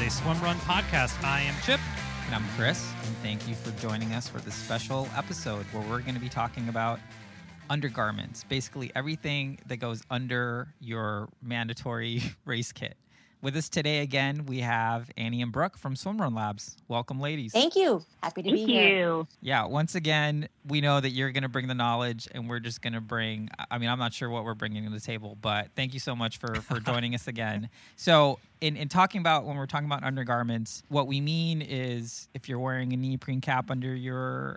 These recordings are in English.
a swim run podcast. I am Chip. And I'm Chris, and thank you for joining us for this special episode where we're going to be talking about undergarments, basically everything that goes under your mandatory race kit. With us today again, we have Annie and Brooke from Swim Run Labs. Welcome, ladies. Thank you. Happy to be here. Yeah, once again, we know that you're going to bring the knowledge, and we're just going to bring, I'm not sure what we're bringing to the table, but thank you so much for joining us again. So in talking about, when we're talking about undergarments, what we mean is if you're wearing a neoprene cap under your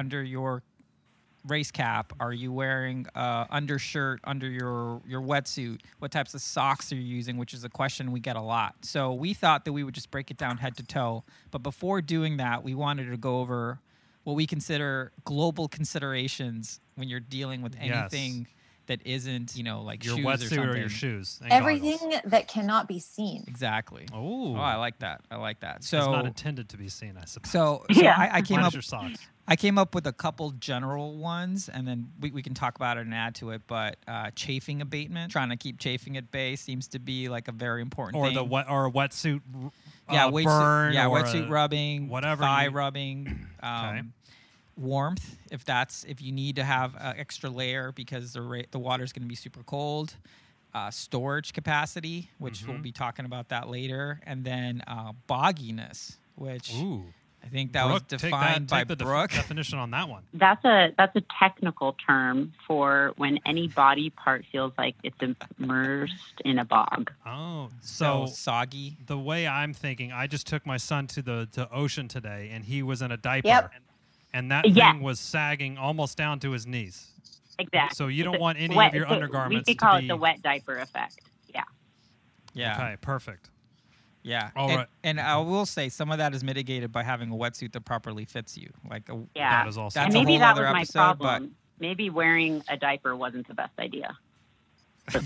race cap, are you wearing undershirt under your wetsuit? What types of socks are you using, which is a question we get a lot. So we thought that we would just break it down head to toe. But before doing that, we wanted to go over what we consider global considerations when you're dealing with anything that isn't, like your shoes wetsuit or something. or your shoes. And Everything goggles. that cannot be seen. Exactly. Oh, I like that. So it's not intended to be seen, I suppose. So Yeah. I came Minus up. your socks. I came up with a couple general ones, and then we can talk about it and add to it. But chafing abatement, trying to keep chafing at bay, seems to be like a very important thing. Or a wetsuit wetsuit, burn. Or wetsuit rubbing, whatever thigh rubbing. Okay. Warmth, if you need to have an extra layer because the water's going to be super cold. Storage capacity, which we'll be talking about that later, and then bogginess, which. Ooh. I think that Brooke, was defined by take the Brooke. definition on that one. That's a technical term for when any body part feels like it's immersed in a bog. Oh, So soggy. The way I'm thinking, I just took my son to the ocean today, and he was in a diaper. Yep. And that Yes. thing was sagging almost down to his knees. Exactly. So you don't It's want any wet- of your so undergarments We could to call be... it the wet diaper effect. Yeah. Yeah. Okay, perfect. Yeah. All right. And I will say some of that is mitigated by having a wetsuit that properly fits you. Yeah. That is also... That's And a maybe whole that other was my episode, problem. Maybe wearing a diaper wasn't the best idea. So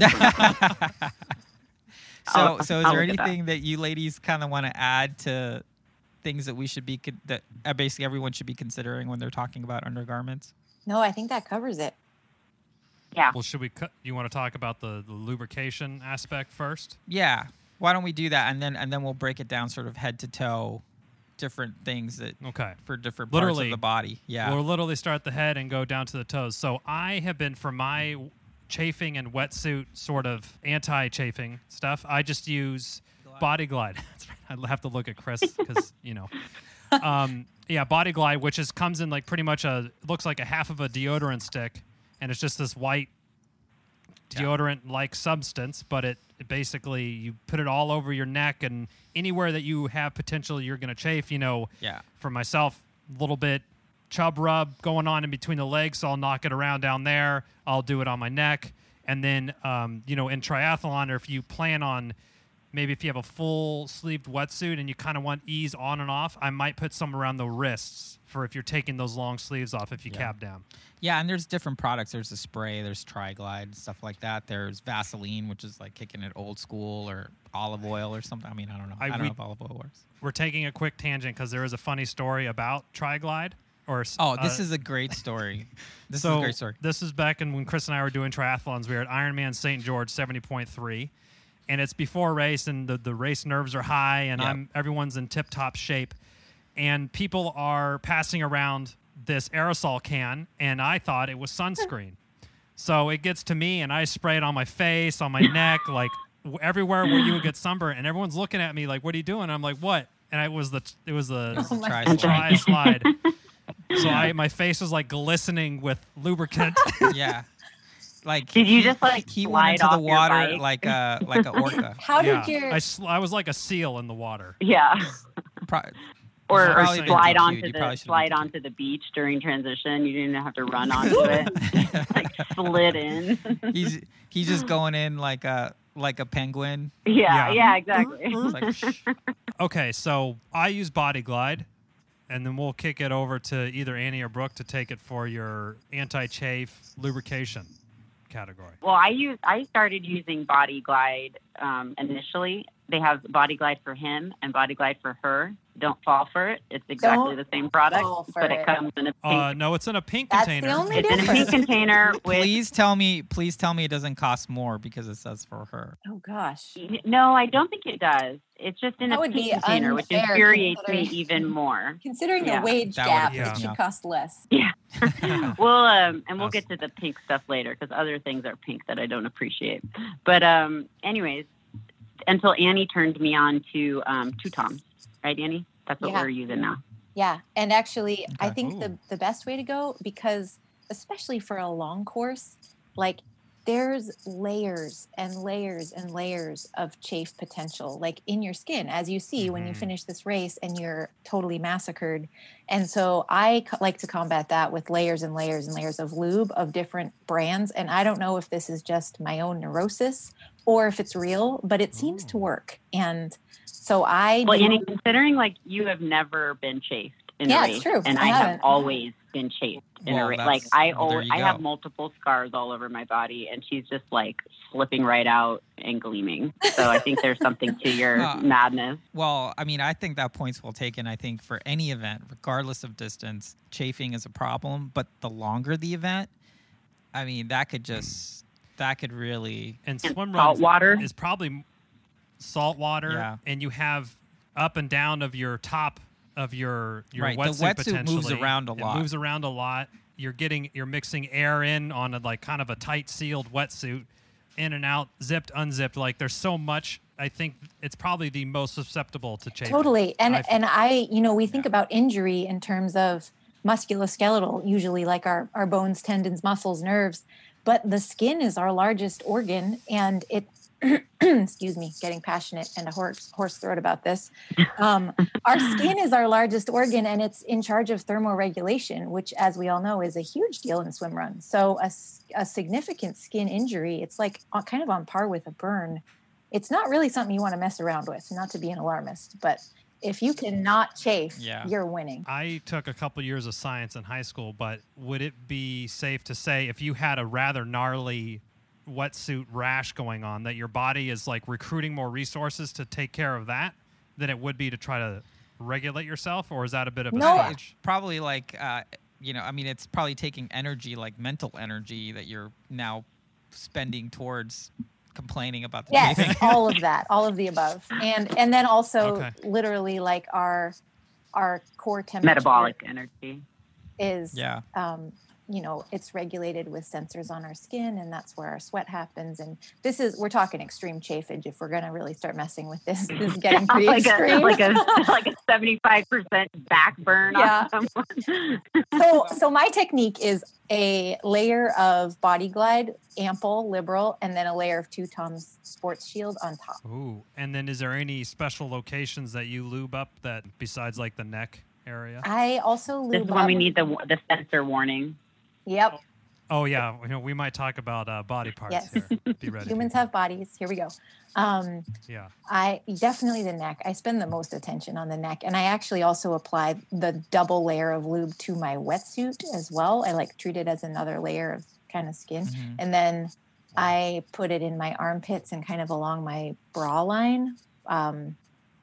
I'll is there look at that. anything that you ladies kind of want to add to things that we should be that basically everyone should be considering when they're talking about undergarments? No, I think that covers it. Yeah. Well, should we you want to talk about the lubrication aspect first? Yeah. Why don't we do that, and then we'll break it down sort of head to toe, different things that Okay. for different parts Literally, of the body. Yeah. We'll literally start at the head and go down to the toes. So I have been, for my chafing and wetsuit sort of anti-chafing stuff, I just use Body Glide. That's right. I have to look at Chris because, Body Glide, which comes in like pretty much looks like a half of a deodorant stick, and it's just this white deodorant-like substance, but it basically, you put it all over your neck and anywhere that you have potential you're going to chafe, For myself, a little bit chub rub going on in between the legs, so I'll knock it around down there. I'll do it on my neck. And then, in triathlon, or if you plan on, maybe if you have a full-sleeved wetsuit and you kind of want ease on and off, I might put some around the wrists for if you're taking those long sleeves off if you cap down. Yeah, and there's different products. There's a spray, there's Tri-Glide, stuff like that. There's Vaseline, which is like kicking it old school, or olive oil or something. I mean, I don't know. I don't know if olive oil works. We're taking a quick tangent because there is a funny story about Tri-Glide. This is a great story. This is a great story. This is back when Chris and I were doing triathlons. We were at Ironman St. George 70.3. And it's before a race, and the race nerves are high, and everyone's in tip-top shape. And people are passing around this aerosol can, and I thought it was sunscreen. So it gets to me, and I spray it on my face, on my neck, like everywhere where you would get sunburn. And everyone's looking at me like, "What are you doing?" I'm like, "What?" And it was the Tri-Slide. So my face was like glistening with lubricant. Yeah. Like, Did you just he went slide into the off your water bike? like a orca. How did your I was like a seal in the water. Yeah. Or probably been slide DQ'd. onto You the probably should've slide been onto the beach during transition. You didn't have to run onto it. Like slid in. He's just going in like a penguin. Yeah, exactly. It's like, shh. Okay, so I use Body Glide, and then we'll kick it over to either Annie or Brooke to take it for your anti-chafe lubrication category. Well, I started using Body Glide initially they have Body Glide for him and Body Glide for her. Don't fall for it. It's exactly the same product, but it comes in a pink. No, it's in a pink That's container. the only It's in a pink container. Please tell me it doesn't cost more because it says for her. Oh gosh. No, I don't think it does. It's just in That a would pink be container, which unfair infuriates me considering- even more. Considering Yeah. the wage That gap, would've it been- should cost less. Yeah. We'll get to the pink stuff later because other things are pink that I don't appreciate. But anyways, until Annie turned me on to Two Toms, right, Annie? That's what we're using now. Yeah. And actually, I Okay. think the best way to go, because especially for a long course, like there's layers and layers and layers of chafe potential, like in your skin, as you see when you finish this race and you're totally massacred. And so I like to combat that with layers and layers and layers of lube of different brands. And I don't know if this is just my own neurosis or if it's real, but it seems to work. And so Annie, considering like you have never been chafed in a race, it's true. and I have always been chafed in a race. Like I have multiple scars all over my body, and she's just like slipping right out and gleaming. So I think there's something to your madness. Well, I mean, I think that point's well taken. I think for any event, regardless of distance, chafing is a problem. But the longer the event, I mean, that could really. And swim salt water is probably salt water, and you have up and down of your top of your right. wetsuit. The wetsuit potentially moves around a lot. It moves around a lot. You're mixing air in on a like kind of a tight sealed wetsuit, in and out, zipped, unzipped. Like there's so much. I think it's probably the most susceptible to chafing. Totally. And we think about injury in terms of musculoskeletal, usually like our bones, tendons, muscles, nerves, but the skin is our largest organ, and it excuse me, getting passionate and a hoarse throat about this. Our skin is our largest organ, and it's in charge of thermoregulation, which, as we all know, is a huge deal in swim runs. So a significant skin injury, it's like kind of on par with a burn. It's not really something you want to mess around with, not to be an alarmist, but if you cannot chafe, you're winning. I took a couple years of science in high school, but would it be safe to say if you had a rather gnarly wetsuit rash going on that your body is like recruiting more resources to take care of that than it would be to try to regulate yourself? Or is that a bit of a stretch? It's probably like, it's probably taking energy, like mental energy that you're now spending towards complaining about the chafing. all of that, all of the above. And then also literally like our core temperature. Metabolic energy. Is, it's regulated with sensors on our skin, and that's where our sweat happens. And we're talking extreme chafage. If we're going to really start messing with this, this is getting pretty extreme. like a 75% back burn on someone. So my technique is a layer of Body Glide, ample, liberal, and then a layer of Two Toms Sports Shield on top. Ooh, and then is there any special locations that you lube up that besides like the neck area? I also lube up. This is when we need the sensor warning. Yep. Oh yeah, we might talk about body parts here. Be ready. Humans have bodies. Here we go. I definitely the neck. I spend the most attention on the neck, and I actually also apply the double layer of lube to my wetsuit as well. I like treat it as another layer of kind of skin, and then I put it in my armpits and kind of along my bra line, and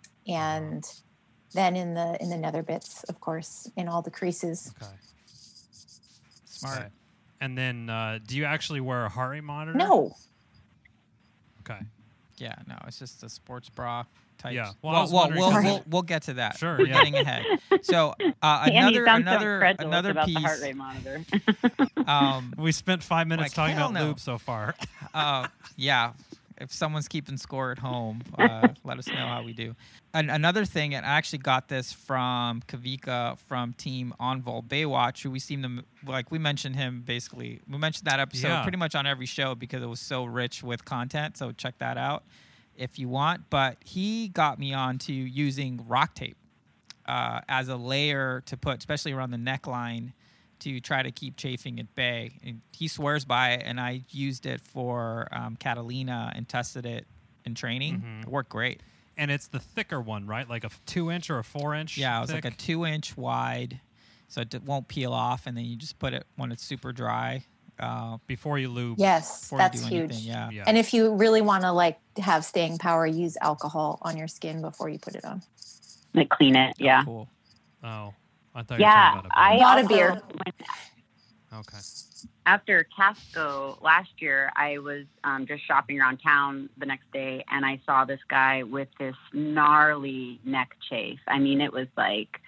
then in the nether bits, of course, in all the creases. Okay. Smart. Okay. And then, do you actually wear a heart rate monitor? No. Okay. Yeah, no, it's just a sports bra type. Yeah. We'll get to that. Sure. We're getting ahead. So another piece. The heart rate monitor. We spent 5 minutes talking about lube so far. Yeah. If someone's keeping score at home, let us know how we do. Another thing, and I actually got this from Kavika from Team Envol Baywatch, who we mentioned him basically. We mentioned that episode pretty much on every show because it was so rich with content. So check that out if you want. But he got me on to using rock tape as a layer to put, especially around the neckline, to try to keep chafing at bay. And he swears by it, and I used it for Catalina and tested it in training. It worked great. And it's the thicker one, right? Like a 2-inch or a 4-inch? Yeah, it was like a 2-inch wide, so it won't peel off, and then you just put it when it's super dry. before you lube. Yes, before that's you do huge. anything. Yeah. And if you really want to like have staying power, use alcohol on your skin before you put it on. Like clean it. Yeah. Cool. Oh, I thought you were talking about a beer. Not a beer. Okay. After Casco last year, I was just shopping around town the next day, and I saw this guy with this gnarly neck chafe. I mean, it was like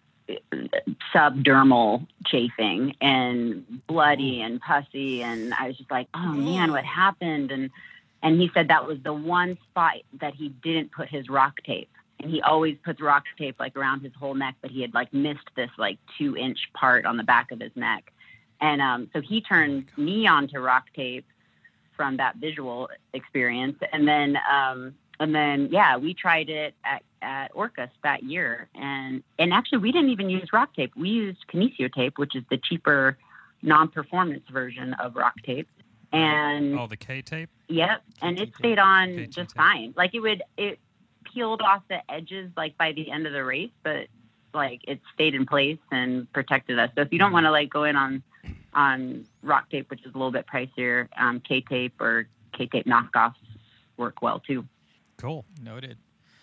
subdermal chafing and bloody and pussy, and I was just like, oh man, what happened? And he said that was the one spot that he didn't put his rock tape. And he always puts rock tape like around his whole neck, but he had like missed this like 2-inch part on the back of his neck. And so he turned me onto rock tape from that visual experience. And then yeah, we tried it at Orcas that year. And actually we didn't even use rock tape. We used Kinesio tape, which is the cheaper non-performance version of rock tape. And the K tape? Yep. And it stayed on just fine. Like it peeled off the edges like by the end of the race, but like it stayed in place and protected us. So if you don't want to like go in on rock tape, which is a little bit pricier, K tape or K tape knockoffs work well too. Cool. Noted.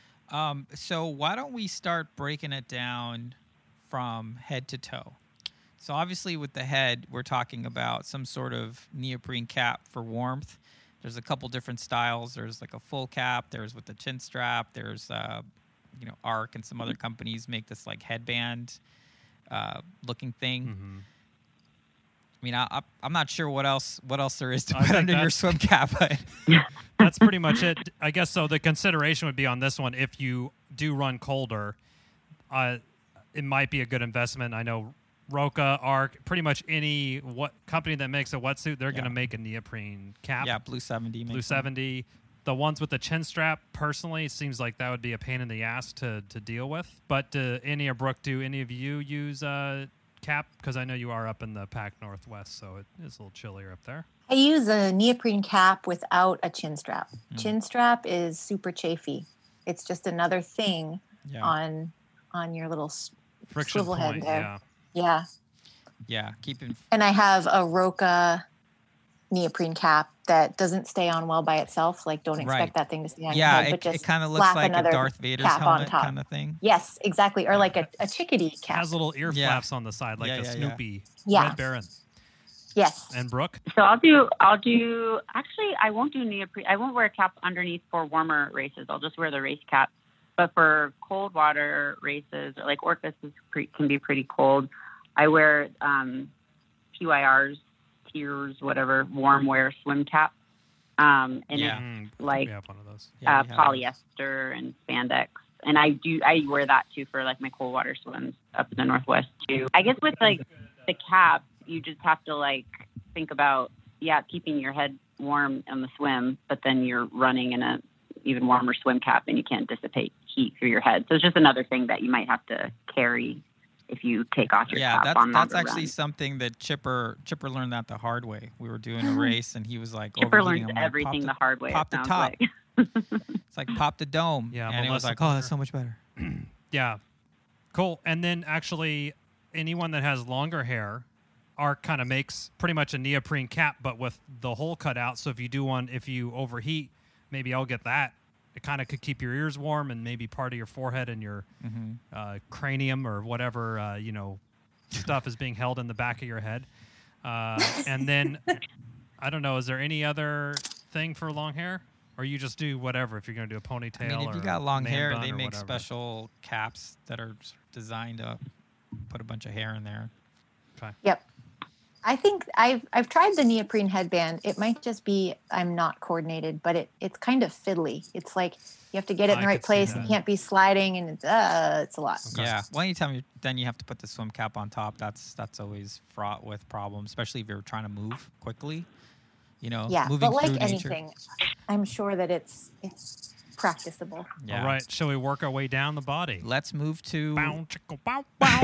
So why don't we start breaking it down from head to toe? So obviously with the head, we're talking about some sort of neoprene cap for warmth. There's a couple different styles. There's like a full cap. There's with the chin strap. There's ARC and some other companies make this like headband looking thing. Mm-hmm. I mean, I'm not sure what else there is to put under your swim cap. But that's pretty much it, I guess. So the consideration would be on this one: if you do run colder, it might be a good investment. I know Roka, ARC, pretty much any company that makes a wetsuit, they're going to make a neoprene cap. Yeah, Blue 70. Blue 70. The ones with the chin strap, personally, it seems like that would be a pain in the ass to deal with. But Annie or Brooke, do any of you use cap? Because I know you are up in the Pac Northwest, so it is a little chillier up there. I use a neoprene cap without a chin strap. Chin strap is super chafy. It's just another thing on your little friction swivel point, head there. Yeah. Yeah. And I have a Roka neoprene cap that doesn't stay on well by itself. Like, don't expect that thing to stay on your head. But it kind of looks like a Darth Vader's helmet kind of thing. Yes, exactly. Or like a chickadee cap. It has little ear flaps on the side, like the Snoopy Red Baron. Yes. And Brooke? So I'll do, actually, I won't do neoprene. I won't wear a cap underneath for warmer races. I'll just wear the race cap. But for cold water races, or like Orcas can be pretty cold, I wear PYR's, Tears, whatever, warm wear swim cap. And it's like we have one of those. Polyester and spandex. And I wear that too for like my cold water swims up in the Northwest too. I guess with like the cap, you just have to like think about, keeping your head warm on the swim, but then you're running in a even warmer swim cap and you can't dissipate heat through your head. So it's just another thing that you might have to carry if you take off your cap on that's actually runs. something that Chipper learned that the hard way. We were doing a race and he was like, Chipper learns everything the hard way. Pop the top. Like. It's like pop the dome. Yeah, and it was like, oh, that's so much better. Yeah, cool. And then actually, anyone that has longer hair, ARC kind of makes pretty much a neoprene cap, but with the hole cut out. So if you overheat, maybe I'll get that. It kind of could keep your ears warm and maybe part of your forehead and your cranium or whatever stuff is being held in the back of your head. And then I don't know. Is there any other thing for long hair, or you just do whatever if you're going to do a ponytail? I mean, if you or got long hair, bun they or make whatever. special caps that are designed to put a bunch of hair in there. Okay. Yep. I think I've tried the neoprene headband. It might just be I'm not coordinated, but it's kind of fiddly. It's like you have to get it in the right place. It can't be sliding, and it's a lot. Okay. Yeah. Well, anytime then you have to put the swim cap on top. That's always fraught with problems, especially if you're trying to move quickly. Yeah, moving but like through anything, nature. I'm sure that it's practicable. Yeah. All right, shall we work our way down the body? Let's move to bow, chicka, bow, bow.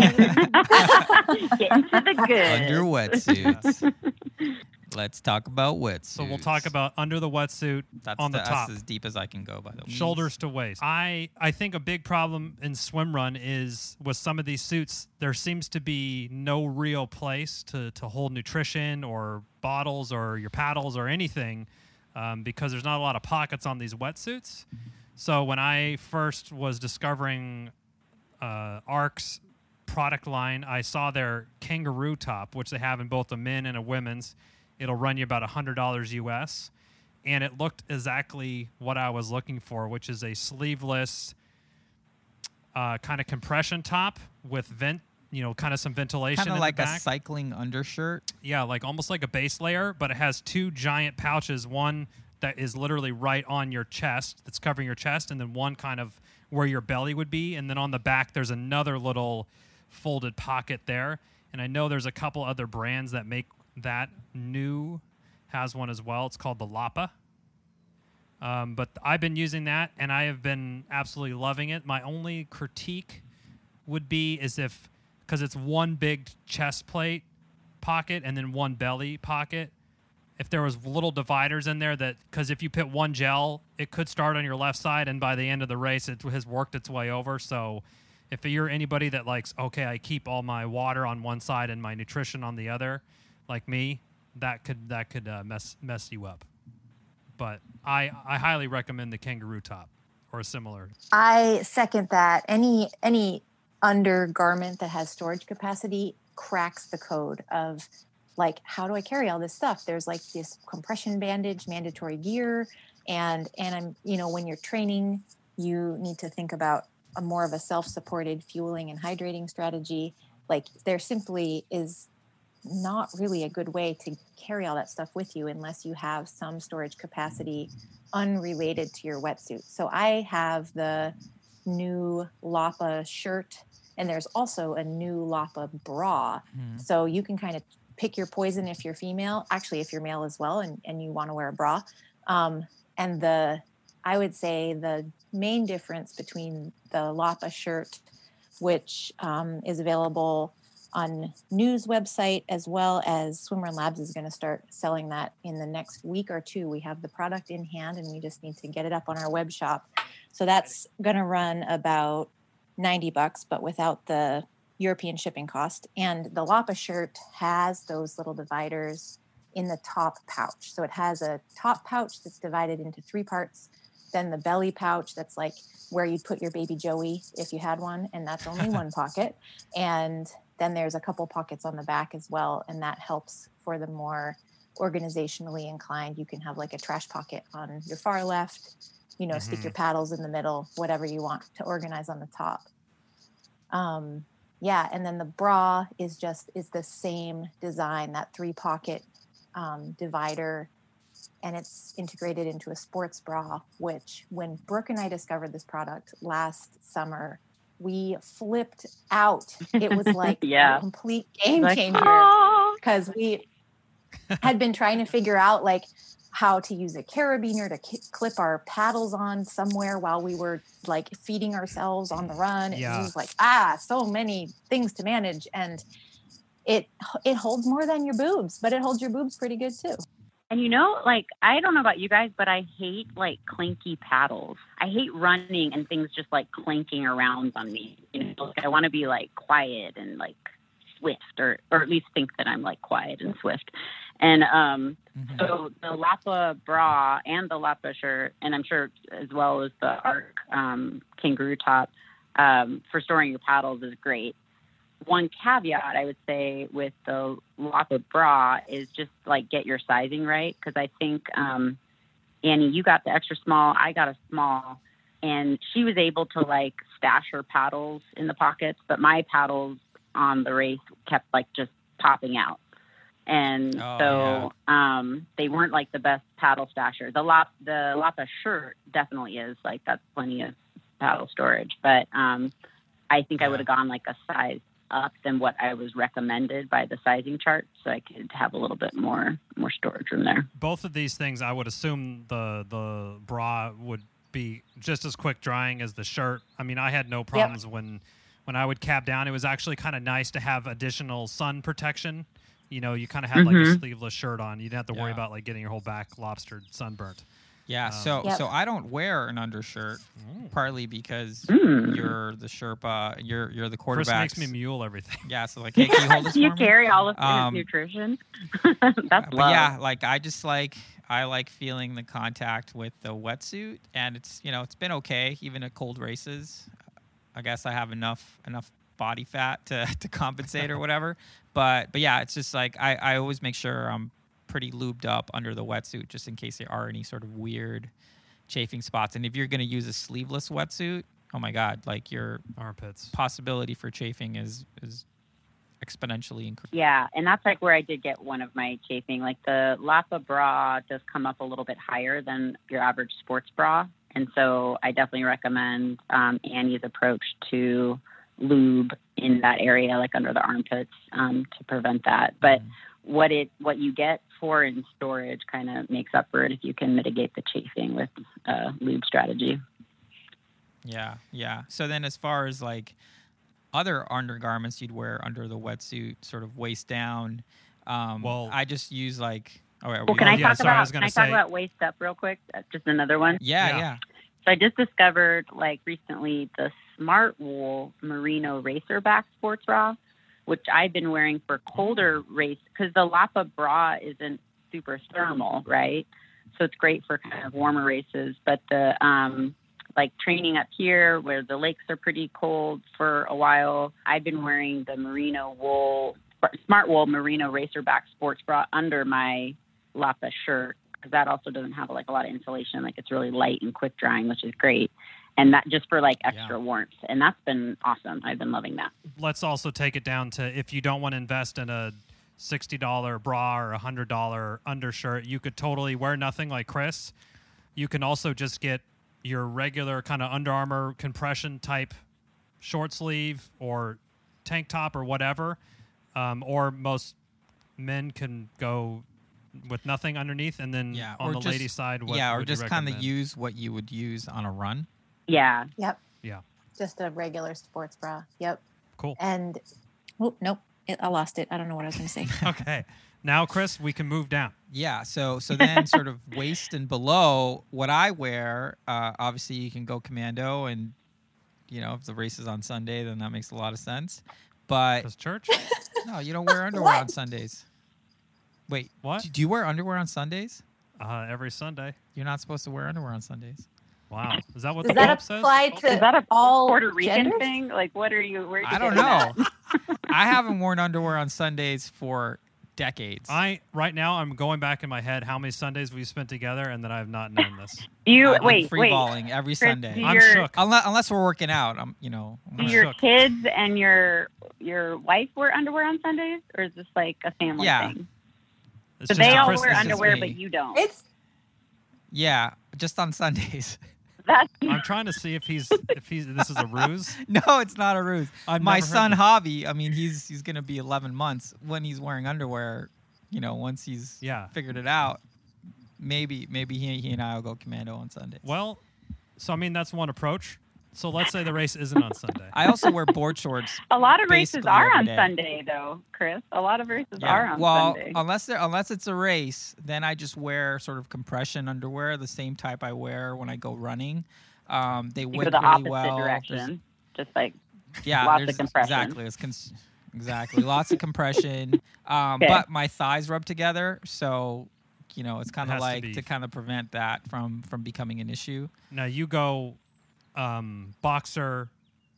Get into the good. Under wetsuits. Let's talk about wetsuits. So we'll talk about under the wetsuit on the top. That's as deep as I can go, by the way. Shoulders to waist. I think a big problem in swim run is with some of these suits, there seems to be no real place to hold nutrition or bottles or your paddles or anything because there's not a lot of pockets on these wetsuits. So when I first was discovering ARC's product line, I saw their kangaroo top, which they have in both a men and a women's. It'll run you about $100 US, and it looked exactly what I was looking for, which is a sleeveless kind of compression top with kind of some ventilation. Kind of like a cycling undershirt. Yeah, like almost like a base layer, but it has two giant pouches. One that is literally right on your chest, that's covering your chest, and then one kind of where your belly would be, and then on the back there's another little folded pocket there. And I know there's a couple other brands that make that. New has one as well. It's called the Lapa. But I've been using that, and I have been absolutely loving it. My only critique would be because it's one big chest plate pocket and then one belly pocket, if there was little dividers in there because if you put one gel, it could start on your left side, and by the end of the race, it has worked its way over. So if you're anybody that likes, okay, I keep all my water on one side and my nutrition on the other, like me, that could mess you up. But I highly recommend the kangaroo top or similar. I second that. Any undergarment that has storage capacity cracks the code of like, how do I carry all this stuff? There's like this compression bandage, mandatory gear, and I'm when you're training, you need to think about more of a self-supported fueling and hydrating strategy. Like there simply is not really a good way to carry all that stuff with you unless you have some storage capacity unrelated to your wetsuit. So I have the new Lapa shirt, and there's also a new Lapa bra. So you can kind of pick your poison if you're female, actually if you're male as well, and you want to wear a bra. And I would say the main difference between the Lapa shirt, which is available on News website, as well as Swimrun Labs is going to start selling that in the next week or two. We have the product in hand, and we just need to get it up on our web shop. So that's going to run about $90, but without the European shipping cost. And the Lapa shirt has those little dividers in the top pouch. So it has a top pouch that's divided into 3 parts, then the belly pouch that's like where you'd put your baby Joey if you had one, and that's only one pocket. And then there's a couple pockets on the back as well, and that helps for the more organizationally inclined. You can have like a trash pocket on your far left, stick your paddles in the middle, whatever you want to organize on the top. And then the bra is the same design, that 3-pocket divider, and it's integrated into a sports bra, which when Brooke and I discovered this product last summer, we flipped out. It was like a complete game changer because we had been trying to figure out like how to use a carabiner to clip our paddles on somewhere while we were like feeding ourselves on the run. It was like, so many things to manage. And it holds more than your boobs, but it holds your boobs pretty good too. And like, I don't know about you guys, but I hate like clanky paddles. I hate running and things just like clanking around on me. Like, I want to be like quiet and like swift, or at least think that I'm like quiet and swift. And so the Lapa bra and the Lapa shirt, and I'm sure as well as the ARC kangaroo top for storing your paddles is great. One caveat I would say with the Lapa bra is just like get your sizing right, because I think Annie, you got the extra small, I got a small, and she was able to like stash her paddles in the pockets, but my paddles on the race kept like just popping out. And they weren't like the best paddle stasher. The Lapa shirt definitely is like, that's plenty of paddle storage, but I think I would have gone like a size up than what I was recommended by the sizing chart, so I could have a little bit more storage room there. Both of these things, I would assume the bra would be just as quick drying as the shirt. I mean, I had no problems when I would cap down. It was actually kind of nice to have additional sun protection. You know, you kind of had like a sleeveless shirt on. You didn't have to worry about like getting your whole back lobstered, sunburnt. Yeah, so I don't wear an undershirt, partly because you're the Sherpa, you're the quarterback. Chris makes me mule everything. Yeah, so like, hey, can you hold this you for me? carry all of his nutrition. That's love. Yeah, like I like feeling the contact with the wetsuit, and it's been okay even at cold races. I guess I have enough body fat to compensate or whatever. But yeah, it's just like I always make sure I'm pretty lubed up under the wetsuit just in case there are any sort of weird chafing spots. And if you're going to use a sleeveless wetsuit, oh my God, like your armpits possibility for chafing is exponentially increased. Yeah, and that's like where I did get one of my chafing. Like the Lapa bra does come up a little bit higher than your average sports bra. And so I definitely recommend Annie's approach to lube in that area, like under the armpits, to prevent that. But what you get for in storage kind of makes up for it if you can mitigate the chafing with lube strategy. Yeah. So then as far as like other undergarments you'd wear under the wetsuit, sort of waist down, I just use like... Can I talk about waist up real quick? Just another one? Yeah. So I just discovered like recently the Smartwool Merino Racerback sports bra, which I've been wearing for colder race because the Lapa bra isn't super thermal, right? So it's great for kind of warmer races. But the like training up here where the lakes are pretty cold for a while, I've been wearing the Smartwool Merino Racerback sports bra under my Lapa shirt because that also doesn't have like a lot of insulation. Like it's really light and quick drying, which is great. And that just for like extra warmth. And that's been awesome. I've been loving that. Let's also take it down to if you don't want to invest in a $60 bra or $100 undershirt, you could totally wear nothing like Chris. You can also just get your regular kind of Under Armour compression type short sleeve or tank top or whatever. Or most men can go with nothing underneath. And then on the lady side, what would just kind of use what you would use on a run. Yeah. Yep. Yeah. Just a regular sports bra. Yep. Cool. And nope, I lost it. I don't know what I was going to say. Okay. Now, Chris, we can move down. Yeah. So then sort of waist and below, what I wear, obviously you can go commando, and if the race is on Sunday, then that makes a lot of sense. But does church? No, you don't wear underwear on Sundays. Wait, what? Do you wear underwear on Sundays? Every Sunday. You're not supposed to wear underwear on Sundays. Wow. Is that what Does the that Pope says? apply to Is that a all Puerto Rican genders? thing? Like, what are you? Where are you I don't getting know. I haven't worn underwear on Sundays for decades. Right now I'm going back in my head how many Sundays we've spent together, and that I have not known this. I'm free balling every Chris, Sunday. I'm shook. Unless we're working out, I'm Do your kids and your wife wear underwear on Sundays, or is this like a family thing? It's So just they all Chris- wear it's just underwear, me. but you don't. Yeah, just on Sundays. I'm trying to see if he's this is a ruse. No, it's not a ruse. I've My never heard son this. Javi, I mean, he's going to be 11 months when he's wearing underwear. Once he's figured it out, maybe he and I will go commando on Sundays. Well, so I mean that's one approach. So let's say the race isn't on Sunday. I also wear board shorts. A lot of races basically are every on day. Sunday, though, Chris. A lot of races are on Sunday. Unless it's a race, then I just wear sort of compression underwear, the same type I wear when I go running. They You wick go the really opposite well. direction, just like Lots of compression. Exactly, lots of compression. But my thighs rub together, so it's kind of like to kind of prevent that from becoming an issue. Now you go boxer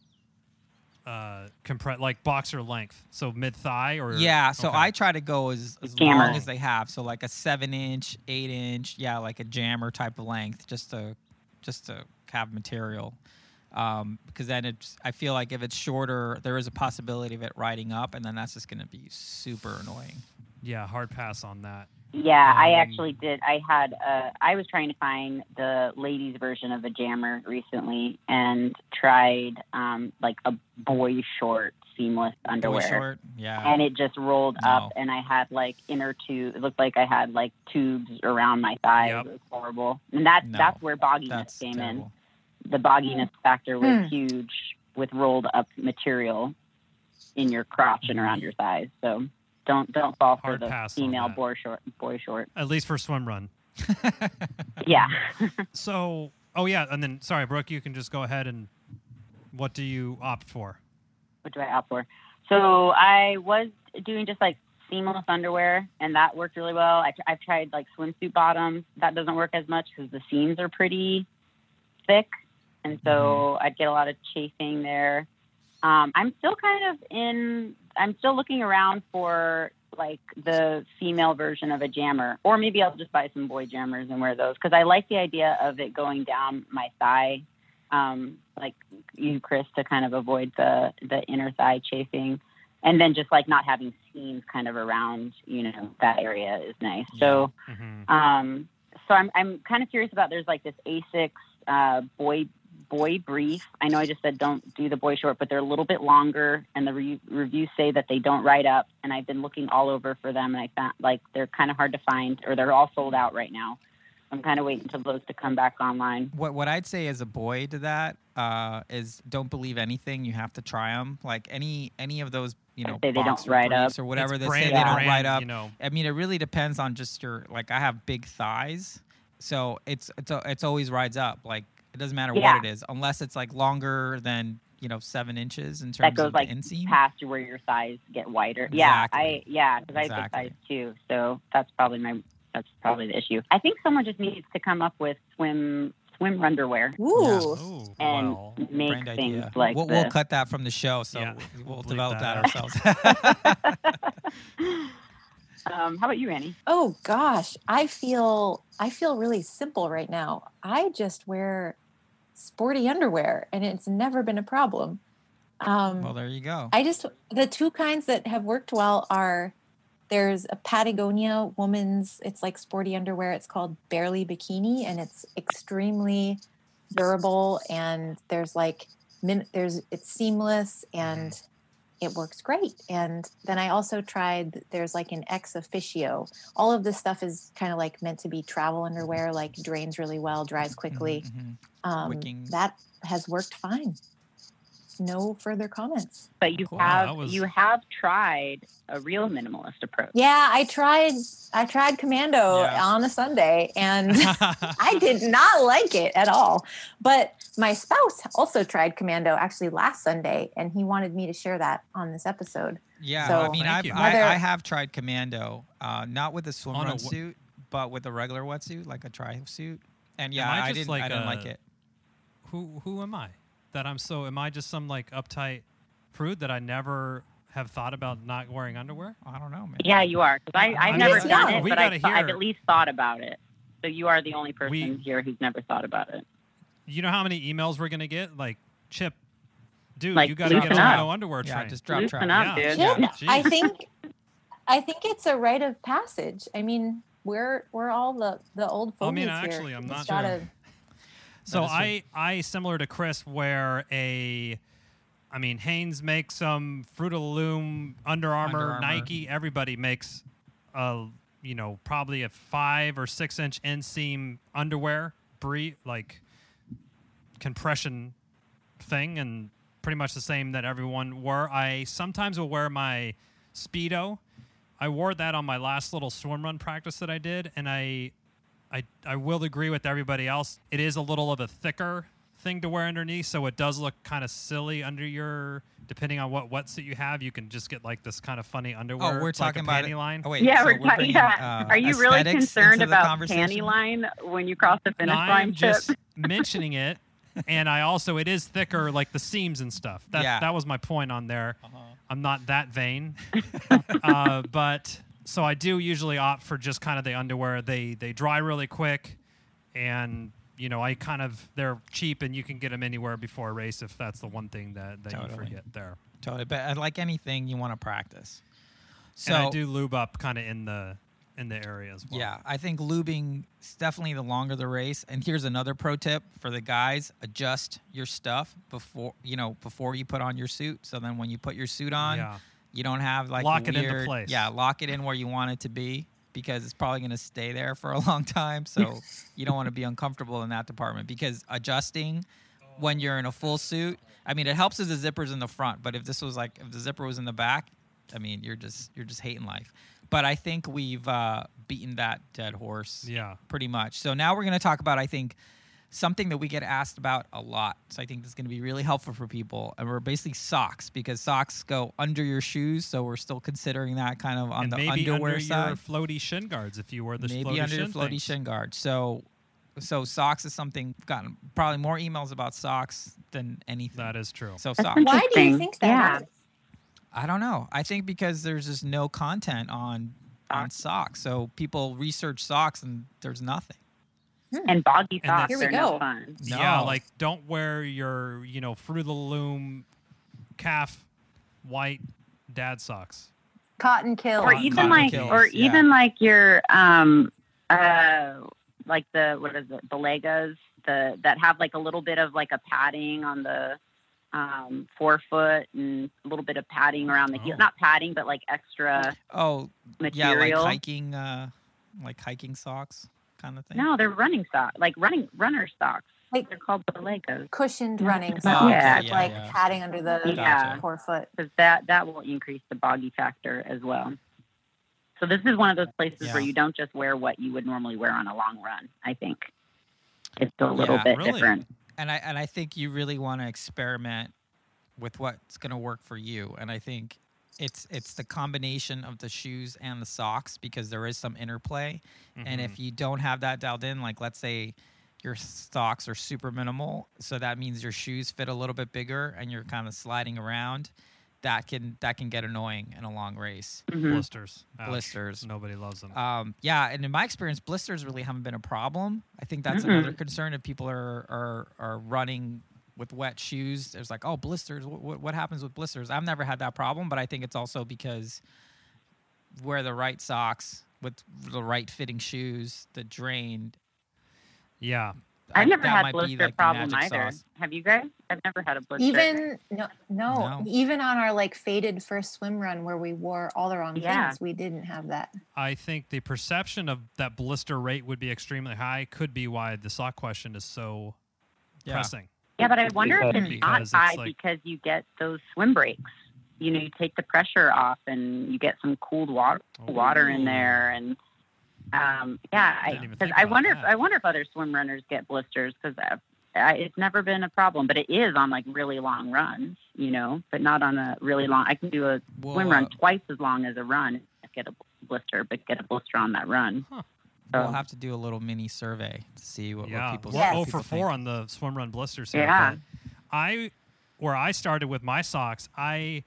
like boxer length, so mid thigh or So I try to go as long as they have, so like a 7-inch, 8-inch, like a jammer type of length, just to have material. Because then I feel like if it's shorter, there is a possibility of it riding up, and then that's just going to be super annoying. Yeah, hard pass on that. Yeah, I actually did. I was trying to find the ladies' version of a jammer recently and tried like a boy short seamless underwear. Boy short, yeah. And it just rolled up, and I had like inner tube. It looked like I had like tubes around my thighs. Yep. It was horrible. And that's where bogginess came in. The bogginess factor was huge with rolled up material in your crotch and around your thighs. So don't fall for the female boy short. At least for swim run. Yeah. So, and then sorry, Brooke, you can just go ahead and what do you opt for? What do I opt for? So I was doing just like seamless underwear, and that worked really well. I've tried like swimsuit bottoms. That doesn't work as much because the seams are pretty thick, and so I'd get a lot of chafing there. I'm still looking around for like the female version of a jammer, or maybe I'll just buy some boy jammers and wear those because I like the idea of it going down my thigh, like you, Chris, to kind of avoid the inner thigh chafing, and then just like not having seams kind of around, that area is nice. So, so I'm kind of curious about. There's like this Asics boy brief. I know I just said don't do the boy short, but they're a little bit longer, and the reviews say that they don't ride up, and I've been looking all over for them, and I found like they're kind of hard to find, or they're all sold out right now. I'm kind of waiting until those to come back online. What I'd say as a boy to that is don't believe anything. You have to try them. Like any of those, say they don't ride up or whatever, it's they say they don't ride up. I mean, it really depends on just your, like I have big thighs, so it's always rides up. Like it doesn't matter what it is, unless it's like longer than 7 inches in terms that goes of like the inseam. Past where your thighs get wider. Exactly. Because I have big thighs too, so that's probably the issue. I think someone just needs to come up with swim underwear. And make things like we'll cut that from the show, so we'll develop that ourselves. How about you, Annie? Oh gosh, I feel really simple right now. I just wear sporty underwear, and it's never been a problem. Well, there you go. The two kinds that have worked well are, there's a Patagonia woman's, it's like sporty underwear. It's called Barely Bikini, and it's extremely durable, and there's like it's seamless and it works great. And then I also tried, there's like an Ex Officio. All of this stuff is kind of like meant to be travel underwear, like drains really well, dries quickly. That has worked fine. No further comments. But you have tried a real minimalist approach. Yeah, I tried Commando on a Sunday, and I did not like it at all. But my spouse also tried Commando actually last Sunday, and he wanted me to share that on this episode. Yeah, so, I mean, I have tried Commando, not with a swim run suit, but with a regular wetsuit, like a tri suit. And I didn't like it. Who am I? Am I just some like uptight prude that I never have thought about not wearing underwear? I don't know, man. Yeah, you are. Because I've never done it, but I've at least thought about it. So you are the only person here who's never thought about it. You know how many emails we're going to get? Like, Chip, dude, like, you got to get on no underwear train. Yeah, just drop Loosen up, dude. I think it's a rite of passage. I mean, we're all the old fogies here. Actually, I'm not sure. So I similar to Chris, wear Hanes makes some Fruit of the Loom, Under Armour, Nike. Everybody makes, probably a 5 or 6 inch inseam underwear, like compression thing, and pretty much the same that everyone wore. I sometimes will wear my Speedo. I wore that on my last little swim run practice that I did, and I will agree with everybody else. It is a little of a thicker thing to wear underneath, so it does look kind of silly under your, depending on what wetsuit you have, you can just get like this kind of funny underwear. Oh, we're talking about panty line. Oh, wait, yeah, so we're talking. Are you really concerned about panty line when you cross the finish line? I'm just mentioning it, and it is thicker, like the seams and stuff. That was my point on there. I'm not that vain, but. So I do usually opt for just kind of the underwear. They dry really quick, and they're cheap, and you can get them anywhere before a race if that's the one thing that you forget there. Totally, but like anything, you want to practice. So and I do lube up kind of in in the area as well. Yeah, I think lubing is definitely the longer the race. And here's another pro tip for the guys: adjust your stuff before you put on your suit. So then when you put your suit on, you don't have like lock weird, it into place. Yeah, lock it in where you want it to be, because it's probably going to stay there for a long time. So you don't want to be uncomfortable in that department, because adjusting when you're in a full suit, I mean, it helps if the zipper's in the front, but if the zipper was in the back, I mean, you're just hating life. But I think we've beaten that dead horse pretty much. So now we're going to talk about, I think, something that we get asked about a lot. So I think this is going to be really helpful for people. And we're basically socks, because socks go under your shoes. So we're still considering that kind of on the underwear side. Maybe under your floaty shin guards if you wear the maybe under your floaty shin guards. So socks is something, we've gotten probably more emails about socks than anything. That is true. So socks. Why do you think that is? I don't know. I think because there's just no content on socks. So people research socks and there's nothing. And boggy socks Here we are go. no fun. No. Yeah, like don't wear your, Fruit of the Loom calf white dad socks. Cotton kills. Or even like your like the Legas, that have like a little bit of like a padding on the forefoot and a little bit of padding around the heel. Not padding, but like extra material. Yeah, like hiking socks kind of thing. No, they're running socks, like runner socks. Like they're called the Legos. Cushioned running Oh, socks, yeah. padding under the forefoot. Because that will increase the boggy factor as well. So this is one of those places where you don't just wear what you would normally wear on a long run. I think it's a little bit different. And I think you really want to experiment with what's going to work for you. And I think it's the combination of the shoes and the socks, because there is some interplay. Mm-hmm. And if you don't have that dialed in, like let's say your socks are super minimal, so that means your shoes fit a little bit bigger and you're kind of sliding around, that can get annoying in a long race. Mm-hmm. Blisters. Nobody loves them. And in my experience, blisters really haven't been a problem. I think that's another concern if people are running with wet shoes. There's like, oh, blisters. What happens with blisters? I've never had that problem, but I think it's also because wear the right socks with the right fitting shoes that drain. Yeah. I've never had a blister problem either. Sauce. Have you guys? I've never had a blister. No. Even on our like faded first swim run where we wore all the wrong things, we didn't have that. I think the perception of that blister rate would be extremely high could be why the sock question is so pressing. Yeah, but I wonder if it's not high because you get those swim breaks. You take the pressure off and you get some cooled water in there, and because I wonder if other swim runners get blisters, because it's never been a problem, but it is on like really long runs, but not on a really long. I can do a swim run twice as long as a run and get a blister on that run. Huh. So we'll have to do a little mini survey to see what people think. 0 for 4 on the swim run blisters here. Yeah. Where I started with my socks, I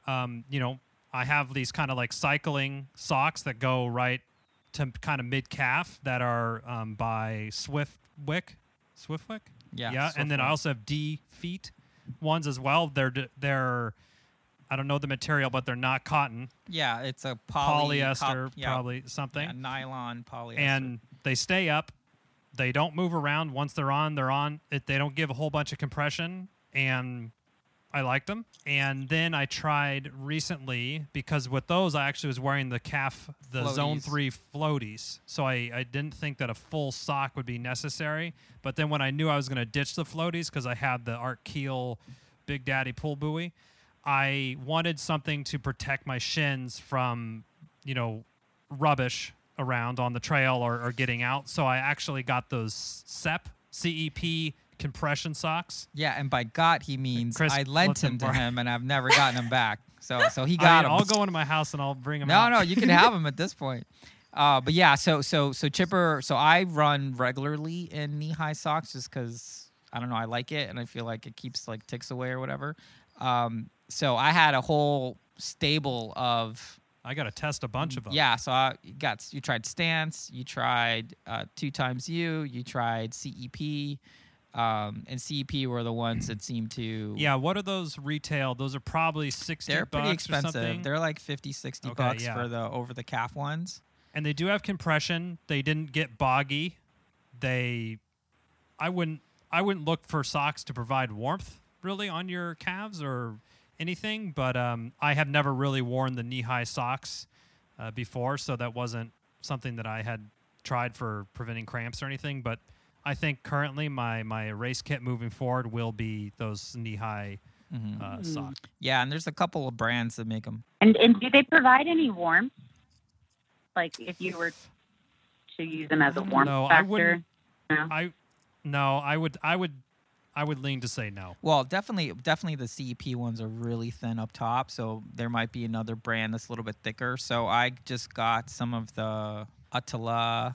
have these kind of like cycling socks that go right to kind of mid calf that are by Swiftwick. Yeah. And then I also have D feet ones as well. They're I don't know the material, but they're not cotton. Yeah, it's a polyester, probably something. Yeah, nylon polyester. And they stay up. They don't move around. Once they're on, they're on. They don't give a whole bunch of compression, and I like them. And then I tried recently, because with those, I actually was wearing the floaties. Zone 3 floaties. So I didn't think that a full sock would be necessary. But then when I knew I was going to ditch the floaties because I had the Art Keel Big Daddy pull buoy, I wanted something to protect my shins from, rubbish around on the trail or getting out. So I actually got those CEP compression socks. Yeah, and by got he means I lent him to him, and I've never gotten them back. So he got them. I'll go into my house and I'll bring them out. No, you can have them at this point. But yeah, so Chipper. So I run regularly in knee-high socks just because I don't know, I like it and I feel like it keeps like ticks away or whatever. So I had a whole stable of. I got to test a bunch of them. Yeah, so you tried Stance, you tried 2XU, you tried CEP, and CEP were the ones that seemed to. Yeah, what are those retail? Those are probably $60. They're pretty expensive. Or something. They're like $50, $60 for the over the calf ones. And they do have compression. They didn't get boggy. I wouldn't look for socks to provide warmth really on your calves or anything, but I have never really worn the knee-high socks before, so that wasn't something that I had tried for preventing cramps or anything. But I think currently my race kit moving forward will be those knee-high socks. Yeah, and there's a couple of brands that make them. And do they provide any warmth? Like if you were to use them as a warmth factor? I would lean to say no. Well, definitely the CEP ones are really thin up top, so there might be another brand that's a little bit thicker. So I just got some of the Utila,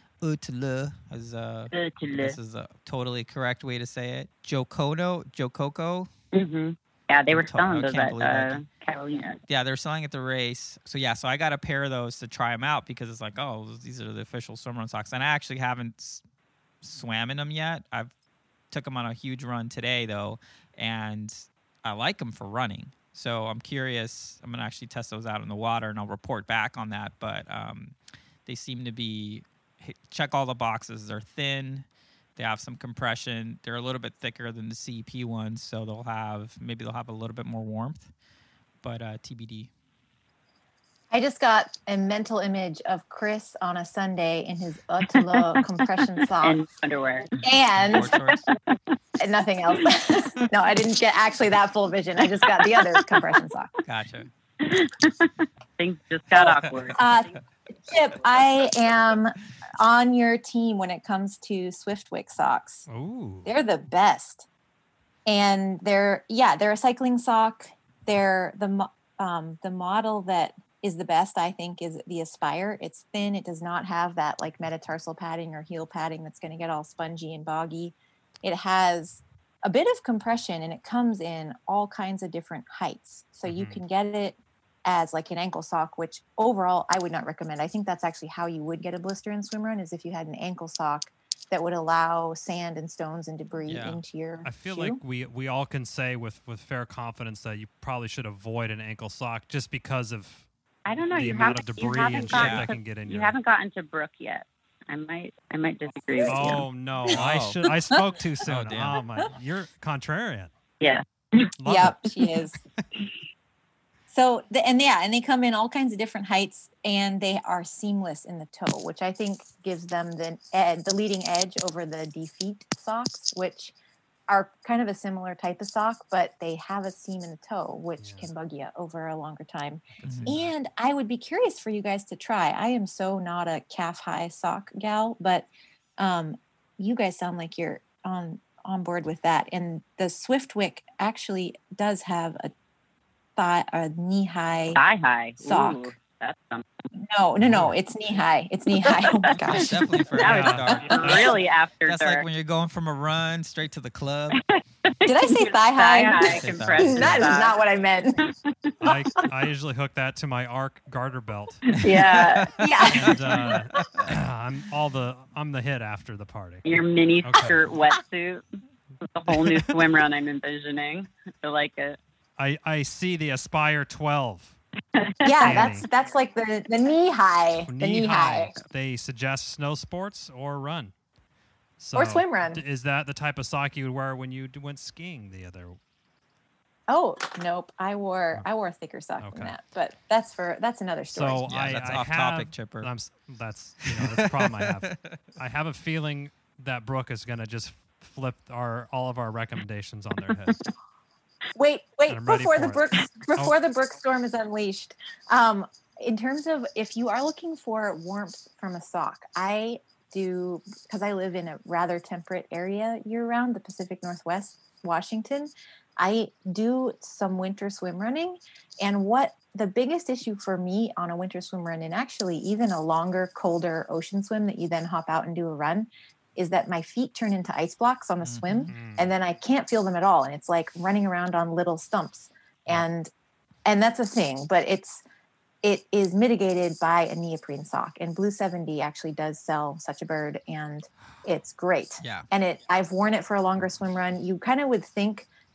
this is a totally correct way to say it. Jococo. Mm-hmm. Yeah, they were selling those at Catalina. Yeah, they're selling at the race. So so I got a pair of those to try them out because it's like, oh, these are the official swim run socks. And I actually haven't swam in them yet. I've took them on a huge run today though, and I like them for running. So I'm curious. I'm gonna actually test those out in the water, and I'll report back on that. But they seem to be check all the boxes. They're thin. They have some compression. They're a little bit thicker than the CEP ones, so they'll have a little bit more warmth. But TBD. I just got a mental image of Chris on a Sunday in his Utila compression socks and underwear and nothing else. No, I didn't get actually that full vision. I just got the other compression sock. Gotcha. Things just got awkward. Chip, I am on your team when it comes to Swiftwick socks. Ooh. They're the best. And they're a cycling sock. They're the model that is the best, I think, is the Aspire. It's thin. It does not have that like metatarsal padding or heel padding that's going to get all spongy and boggy. It has a bit of compression, and it comes in all kinds of different heights. So you can get it as like an ankle sock, which overall I would not recommend. I think that's actually how you would get a blister in swim run, is if you had an ankle sock that would allow sand and stones and debris into your I feel shoe. like we all can say with fair confidence that you probably should avoid an ankle sock just because of I don't know. the amount of debris and shit that can get in you haven't gotten to Brooke yet. I might disagree with you. Oh no, I spoke too soon. Oh my, you're contrarian. Yeah. Yep, she is. So and they come in all kinds of different heights, and they are seamless in the toe, which I think gives them the leading edge over the Defeat socks, which are kind of a similar type of sock, but they have a seam in the toe, which can bug you over a longer time. And I would be curious for you guys to try. I am so not a calf high sock gal, but you guys sound like you're on board with that. And the Swiftwick actually does have a knee high thigh high sock. Ooh, that's something. No, it's knee high. It's knee high. Oh my gosh. Definitely for that was really after That's dark. like when you're going from a run straight to the club. Did I say thigh high? Thigh compression That is not what I meant. I usually hook that to my ARC garter belt. Yeah. Yeah. And I'm the hit after the party. Your mini skirt wetsuit. It's a whole new swim run I'm envisioning. I like it. I see the Aspire 12. Yeah, that's like the knee high. The knee high. They suggest snow sports or run. So or swim run. Is that the type of sock you would wear when you went skiing the other? Oh, nope. I wore a thicker sock than that, but that's another story. So that's I off topic, Chipper. That's the problem I have. I have a feeling that Brooke is going to just flip all of our recommendations on their head. Wait! Before the Brooke storm is unleashed, in terms of if you are looking for warmth from a sock, I do, because I live in a rather temperate area year round, the Pacific Northwest, Washington. I do some winter swim running, and what the biggest issue for me on a winter swim run, and actually even a longer, colder ocean swim that you then hop out and do a run, is that my feet turn into ice blocks on the swim, and then I can't feel them at all. And it's like running around on little stumps. And that's a thing, but it is mitigated by a neoprene sock. And Blue 70 actually does sell such a bird, and it's great. Yeah. And I've worn it for a longer swim run. You kind of would think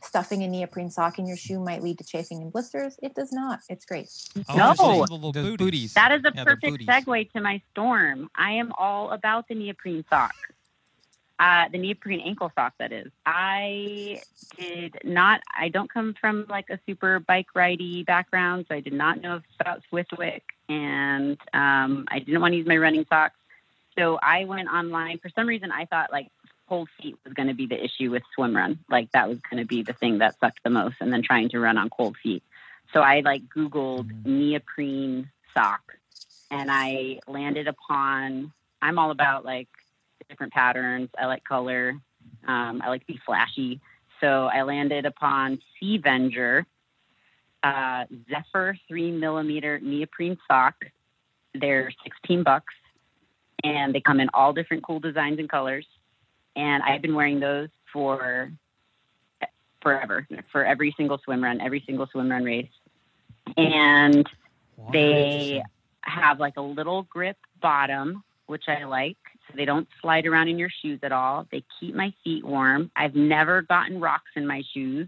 stuffing a neoprene sock in your shoe might lead to chafing and blisters. It does not. It's great. No. The little booties. That is a perfect segue to my storm. I am all about the neoprene sock. The neoprene ankle sock, that is. I don't come from like a super bike ridey background, so I did not know about Swiftwick, and I didn't want to use my running socks. So I went online. For some reason, I thought like cold feet was going to be the issue with swim run. Like that was going to be the thing that sucked the most, and then trying to run on cold feet. So I like Googled neoprene sock, and I landed upon, I'm all about like different patterns. I like color. I like to be flashy. So I landed upon Seavenger Zephyr 3mm neoprene sock. They're $16, and they come in all different cool designs and colors. And I've been wearing those for forever, for every single swim run race. And they have like a little grip bottom, which I like. So they don't slide around in your shoes at all. They keep my feet warm. I've never gotten rocks in my shoes.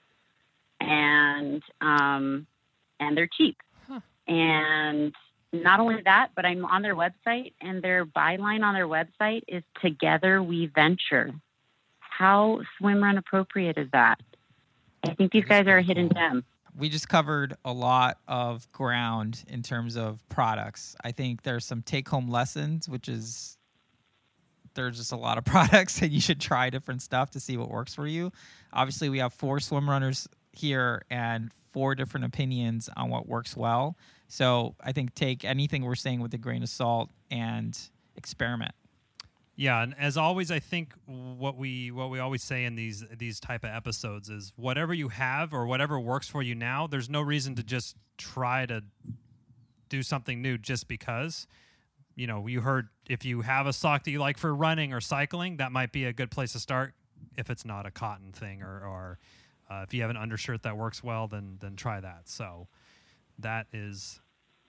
And they're cheap. Huh. And not only that, but I'm on their website, and their byline on their website is "Together We Venture." How swim run appropriate is that? I think these guys are a hidden gem. We just covered a lot of ground in terms of products. I think there's some take-home lessons, which is there's just a lot of products, and you should try different stuff to see what works for you. Obviously, we have 4 swim runners here and 4 different opinions on what works well. So I think take anything we're saying with a grain of salt and experiment. Yeah, and as always, I think what we always say in these type of episodes is whatever you have or whatever works for you now, there's no reason to just try to do something new just because. You know, you heard if you have a sock that you like for running or cycling, that might be a good place to start if it's not a cotton thing or if you have an undershirt that works well, then try that. So that is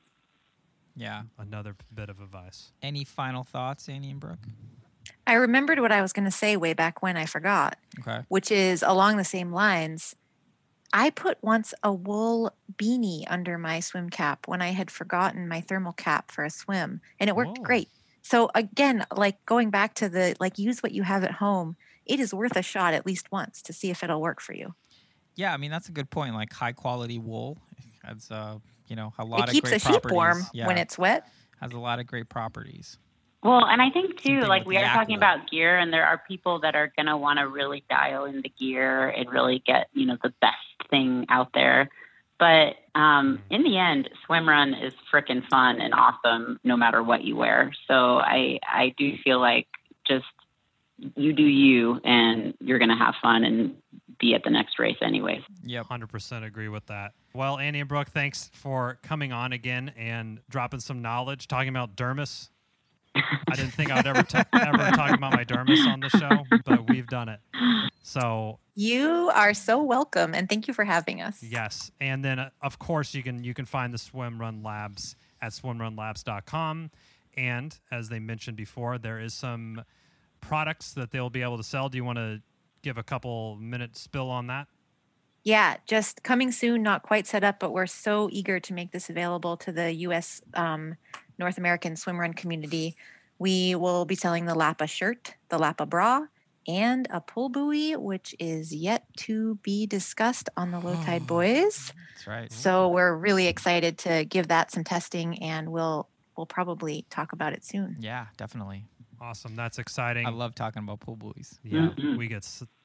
another bit of advice. Any final thoughts, Annie and Brooke? I remembered what I was going to say way back when I forgot, which is along the same lines. I put once a wool beanie under my swim cap when I had forgotten my thermal cap for a swim, and it worked great. So again, like going back to the, like, use what you have at home. It is worth a shot at least once to see if it'll work for you. Yeah, I mean, that's a good point. Like high quality wool has, a lot of great properties. It keeps the sheep warm when it's wet. Has a lot of great properties. Well, and I think too, like we are talking about gear, and there are people that are going to want to really dial in the gear and really get, the best thing out there. But in the end, swim run is freaking fun and awesome no matter what you wear. So I do feel like just you do you, and you're going to have fun and be at the next race anyways. Yep, 100% agree with that. Well, Annie and Brooke, thanks for coming on again and dropping some knowledge, talking about dermis. I didn't think I would ever talk about my dermis on the show, but we've done it. So you are so welcome, and thank you for having us. Yes, and then of course you can find the Swim Run Labs at swimrunlabs.com, and as they mentioned before, there is some products that they'll be able to sell. Do you want to give a couple minutes spill on that? Yeah, just coming soon, not quite set up, but we're so eager to make this available to the U.S. North American swim run community. We will be selling the Lapa shirt, the Lapa bra, and a pull buoy, which is yet to be discussed on the Low Tide Boys. That's right. So we're really excited to give that some testing, and we'll probably talk about it soon. Yeah, definitely. Awesome. That's exciting. I love talking about pull buoys. Yeah, we get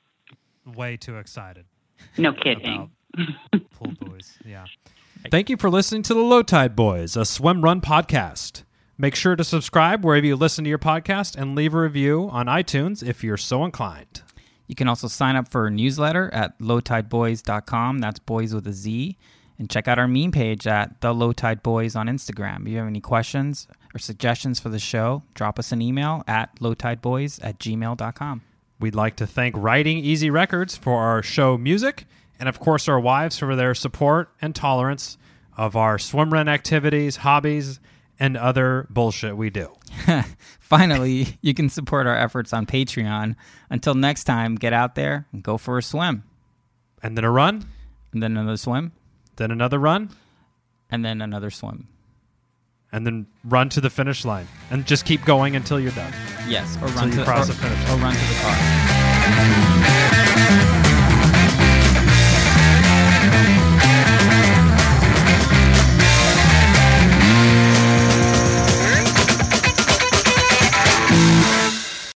way too excited. No kidding. About pull buoys. Yeah. Thank you for listening to the Low Tide Boys, a swim run podcast. Make sure to subscribe wherever you listen to your podcast and leave a review on iTunes if you're so inclined. You can also sign up for a newsletter at lowtideboys.com. That's boys with a Z. And check out our meme page at The Low Tide Boys on Instagram. If you have any questions or suggestions for the show, drop us an email at lowtideboys@gmail.com. We'd like to thank Writing Easy Records for our show music, and of course our wives for their support and tolerance of our swim run activities, hobbies, and other bullshit we do. Finally, you can support our efforts on Patreon. Until next time, get out there and go for a swim. And then a run. And then another swim. Then another run. And then another swim. And then run to the finish line. And just keep going until you're done. Yes. Or run to the finish line. Or run to the car.